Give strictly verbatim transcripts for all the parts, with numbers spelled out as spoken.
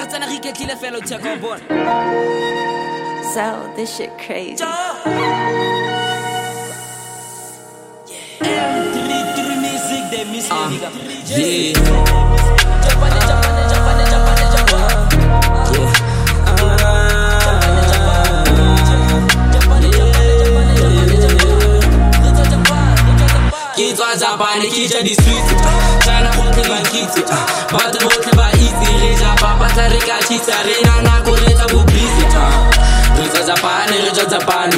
So this shit crazy. Zabani kija di sweet China hote ba kiti Bata hote ba easy Reja papa tarika chita Reina na koreta publicity Reja Zabani, Reja Zabani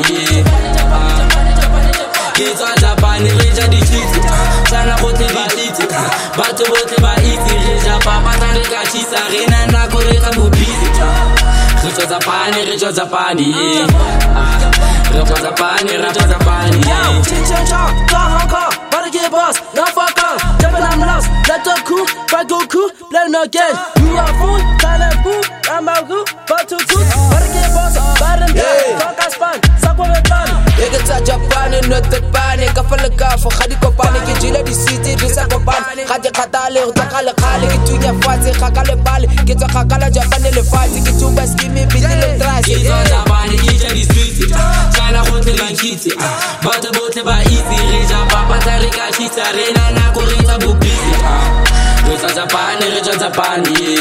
Kita Zabani, Reja di chiti China hote ba kiti Bata hote ba easy Reja papa tarika chita Reina na koreta publicity Reja Zabani, Reja Zabani Reja Zabani, Reja Zabani Chin-chin-chong, go Hong Kong get boss, now fuck off. Jumping, I'm lost. Let the coup, fight Goku, let him again. You are fool, silent boo, I'm a goo, but to two. Better get boss, better than that. Fuck I span, suck with a gun. Nigga ta Japan, not the panic. I feel like I for Khadi Kopani, get Jilla the city, this a Kopan. Khadi Katale, Takala Kali, get to your fancy, Kakale Bali, get to Kakala Japan in the fight, get to best give me big little trash. Get on Japan, get the street, China Hotel and Kitty, but the boat by easy, Reja Papa Tarika. Chita Reina na koreta publicity Reja Zabani, Reja Zabani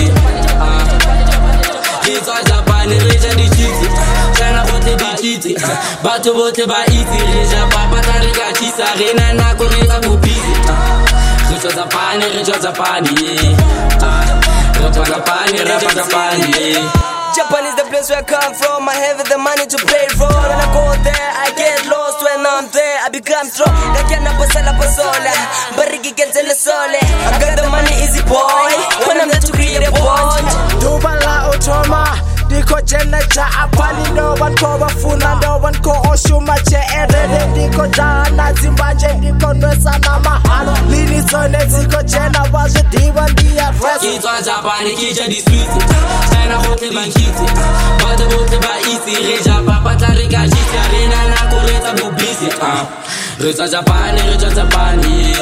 Reja Zabani, Reja di chiti China hote ba chiti Bato bote ba iti Reja papa tarika chita Reina na koreta publicity Reja Zabani, Reja Zabani Reja Zabani, Reja Zabani Japan is the place where I come from. I have the money to pay for. When I go there, I get lost. When I'm there, I become strong. I can't pasar la pasola, barrigi gets in the sole. I got the money, easy boy. When I'm there to create a bond. Dubala Otoma, Diko Jeneja, Apali, no one cover Funa, no one co Oshuma, Ere, Diko Jana, Zimbabwe, Diko Nesana, Mahalo, Lini Sone, Diko Jena, was a diva, the address. It's on Japan, Kija, the street. China Hotel, Kitty, but the boat by easy, Reja Papa Tarika, Chita, Reina na koreta publicity. Reja Japan, Reja Japani.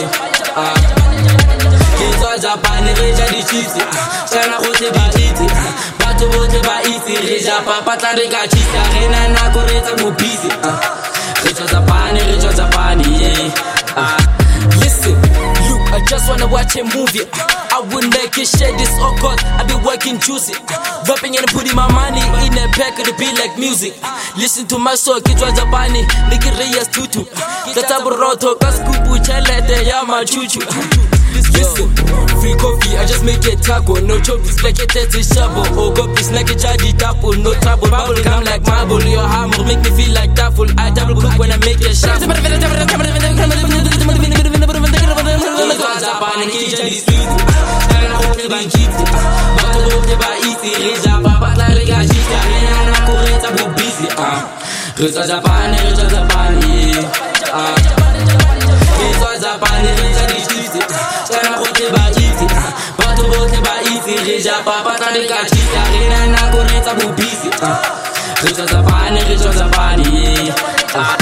Kita Japani, Reja di chiti, China Hotel by Kitty, but the boat by easy, Reja Papa Tarika, Chita, Reina na koreta publicity. Reja Japani, Reja Japani. Listen, look, I just wanna watch a movie. I wouldn't make it share this awkward. I be working juicy, rapping and putting my money in a pack of the beat like music. Listen to my song, it was a bunny, make it Reyes tutu. Kataburoto, Kaskupu, Chalete, Yama Chuchu. Listen, free coffee, I just make a taco. No choppies like a tete shabo. Oh, copies like a jadi tapo. No trouble, bubble come like marble. Your hammer make me feel like taffel. I double cook when I make a shot. Japan, Kija di street, China hote ba kiti, bato bote ba iti, Reja papa tarika chita, Reina na koreta publicity. Reja Japan, Reja Japani. Reja Japan, Reja di street, China hote ba iti, bato bote ba iti, Reja papa tarika chita, Reina na koreta publicity. Reja Japan, Reja Japani.